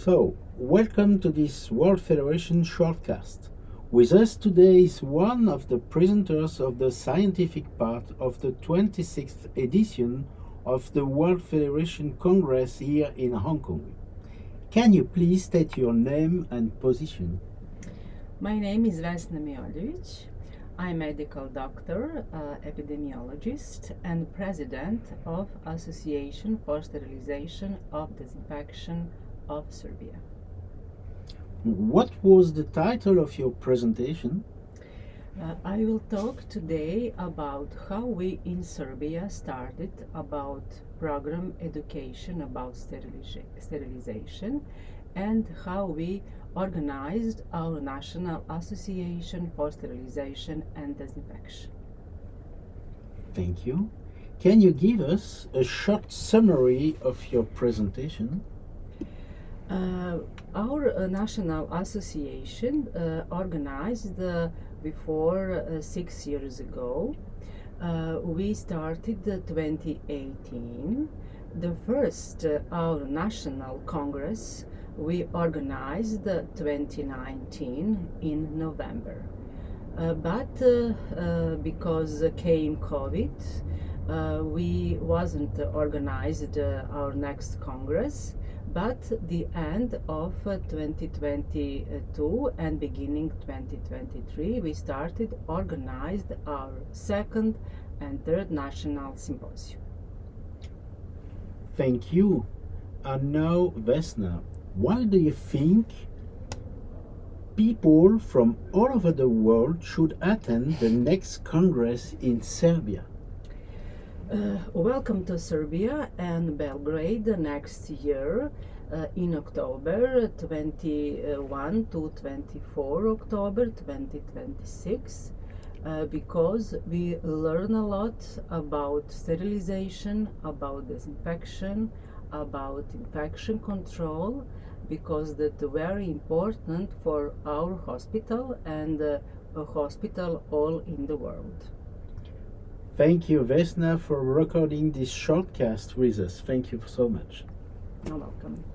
So, welcome to this World Federation shortcast. With us today is one of the presenters of the scientific part of the 26th edition of the World Federation Congress here in Hong Kong. Can you please state your name and position? My name is Vesna Mijoljević. I'm a medical doctor, epidemiologist, and president of Association for Sterilization of Disinfection of Serbia. What was the title of your presentation? I will talk today about how we in Serbia started about program education about sterilization and how we organized our National Association for Sterilization and Disinfection. Thank you. Can you give us a short summary of your presentation? Our National Association organized before 6 years ago. We started 2018. The first our National Congress we organized 2019 in November. But because came COVID, we wasn't organized our next Congress. But the end of 2022 and beginning 2023, we started organized our second and third national symposium. Thank you. And now, Vesna, why do you think people from all over the world should attend the next Congress in Serbia? Welcome to Serbia and Belgrade next year in October 21 to 24 October 2026 because we learn a lot about sterilization, about disinfection, about infection control, because that's very important for our hospital and a hospital all in the world. Thank you, Vesna, for recording this shortcast with us. Thank you so much. You're welcome.